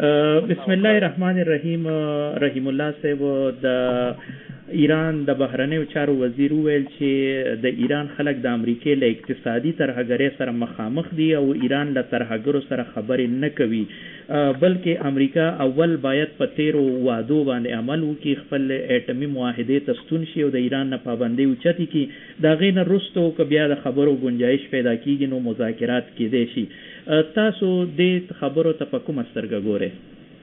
بسم الله الرحمن الرحیم. رحیم الله صاحب د ایران د بهرنیو چارو وزیر ویل چې د ایران خلک د امریکای له اقتصادي ترهګرۍ سره مخامخ دي او ایران له ترهګرو سره خبرې نه کوي، بلکې امریکا اول باید په تیرو وعدو باندې عمل وکړي، خپل اټومي معاهدې ته ستون شي او د ایران نه پابندۍ اوچتې کړي. د هغې نه وروسته که بیا د خبرو گنجایش پیدا کیږي نو مذاکرات کیدی شي. تاسو دې خبرو ته په کومه سترګه ګورئ؟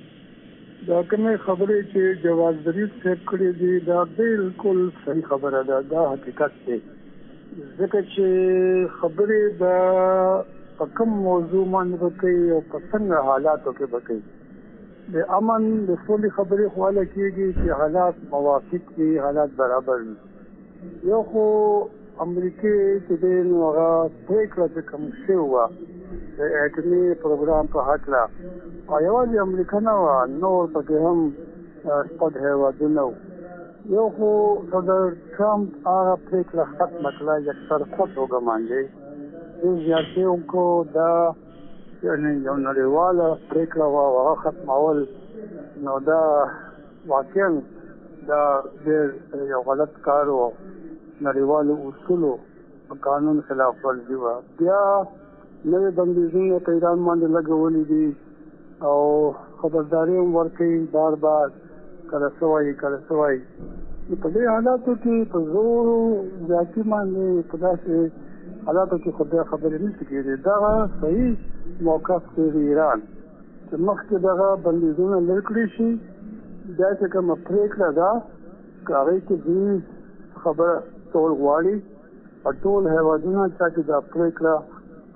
دا کومې خبرې چې جواز ظریف صاحب کړې دي دا بالکل صحیح خبره ده، دا حقیقت دی. ځکه چې خبرې د په کوم موضوع باندې به کوي او په څنګه حالاتو کې به کوي. د امن د سولې خبرې خو هله کېږي چې حالات موافق وي، حالات برابر وي. یو خو امریکې چې دی نو هغه پرېکړه چې کوم شوې وه د اټومي پروګرام په هکله، او یوازې امریکا نه وه، نور پکې هم شپږ هېوادونه وو. یو خو صدر ټرمپ هغه پرېکړه ختمه کړه یکطرفه توګه باندې، ډېر زیات یې وکړو. دا یو نړیواله پرېکړه وه او هغه ختمول، نو دا واقعا دا ډېر یو غلط کار و، نړیوالو اصولو په قانون خلاف ورزي وه. بیا نوې بندیزونه په ایران باندې لګولي دي او خبرداری هم ورکوي بار بار، کله څه وایي کله څه وایي. په دې حالاتو کې په زور زیاتي باندې په داسې حالاتو کې خو بیا خبرې نشي کېدی. دغه صحیح موقف دی د ایران چې مخکې دغه بندیزونه لرې کړي شي، بیا چې کومه پرېکړه ده که هغې کې دوی خبره ټول غواړي او ټول هېوادونه چا چې دا پرېکړه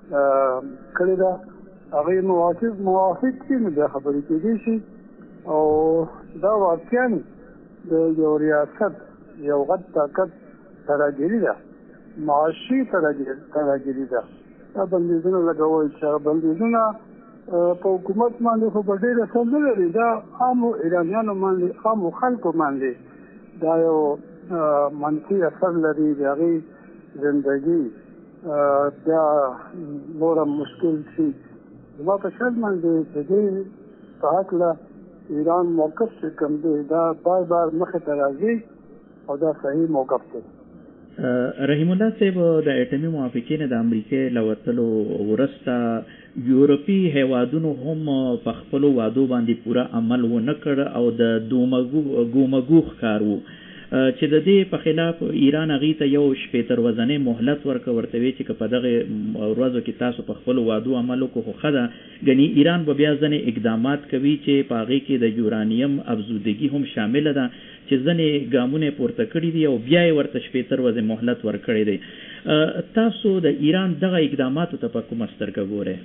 کړې ده هغې موافق شي نو بیا خبرې کېدی شي. او دا واقعا د یو ریاست یو غټ طاقت ترهګري ده، معاشي ترهګري ده. دا بندیزونه لګول چې هغه بندیزونه په حکومت باندې خو په ډېر اثر نه لري، دا عامو ایرانیانو باندې عامو خلکو باندې دا یو منفي اثر لري. د هغې زندګي بیا نوره مشکل شي. زما په شک باندې د دې په هکله ایران موقف چې کوم دی دا بار بار مخې ته راځي او دا صحیح موقف دی. رحیم الله صاحب، د اټومي موافقې نه د امریکای له وتلو وروسته یورپي هیوادونو هم په خپلو وعدو باندې پوره عمل ونه کړ او د ګومګو ښکار و چې د دې په خلاف ایران هغې ته یو شپېتر ورځنی مهلت ورکړ، ورته ویې چې که په دغې ورځو کې تاسو په خپلو وعدو عمل وکړو خو ښه ده. ګنې ایران به بیا ځینې اقدامات کوي چې په هغې کې د یورانیم افزودګي هم شامله ده چې ځینې ګامونه یې پورته کړي دي او بیا یې ورته شپېتر ورځې مهلت ورکړی دی. تاسو د ایران دغه اقداماتو ته په کومه سترګه ګورئ؟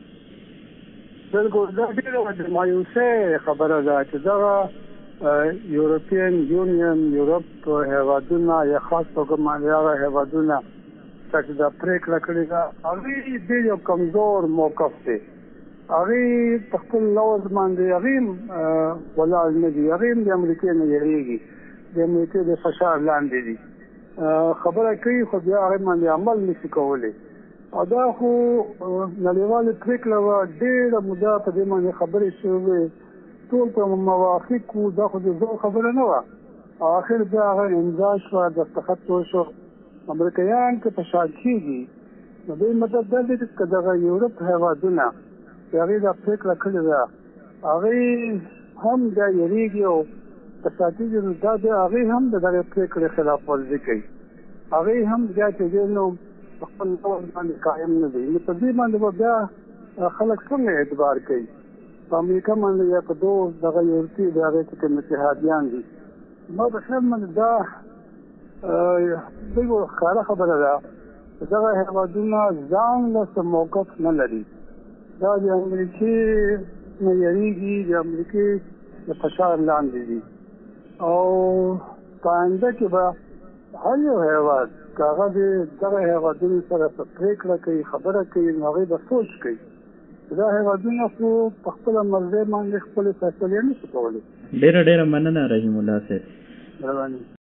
بالکل دا ډېره د مایوسۍ خبره ده چې دغه یورپین یونین یورپ هېوادونه یا خاص توګه باندې هغه هېوادونه چې دا پرېکړه کړې ده هغې ډېر یو کمزور موقف دی. هغې په خپل لوز باندې هغې ولاړ نه دي، هغې د امریکې نه یېرېږي، د امریکې د فشار لاندې دي. خبره کوي خو بیا هغې باندې عمل نشي کولی. او دا خو نړیوالې پرېکړه وه، ډېره موده په دې باندې خبرې شوې، ټول په موافق وو، دا خو د زور خبره نه وه. او آخر بیا هغه امضا شوه، دستخط وشو. امریکایان که په شا کېږي نو دې مطلب دا دی چې دغه یورپ هېوادونه چې هغې دا پرېکړه کړې ده هغې هم بیا یېرېږي او په شا کېږي نو دا بیا هغې هم د دغې پرېکړې خلاف ورزي کوي. هغې هم بیا چې دی نو په خپل ډول باندې قایم نه دی. نو په دې باندې به بیا خلک څنګه اعتبار کوي؟ په امریکا باندې یا په دوست دغه یورپي د هغې چې کوم اتحادیان دي. ما په خیال باندې دا بالکل ښکاره خبره ده چې دغه هېوادونه ځان له څه موقف نه لري. دا د امریکې نه یېرېږي، د امریکې د فشار لاندې دي. او په آینده کې به هر یو هېواد که هغه د دغه هېوادونو سره څه پرېکړه کوي خبره کوي نو هغې به سوچ کوي. دا هېوادونه خو په خپله مرضۍ باندې خپلې فیصلې نه شي کولی. ډېره مننه رحیم الله صاحب.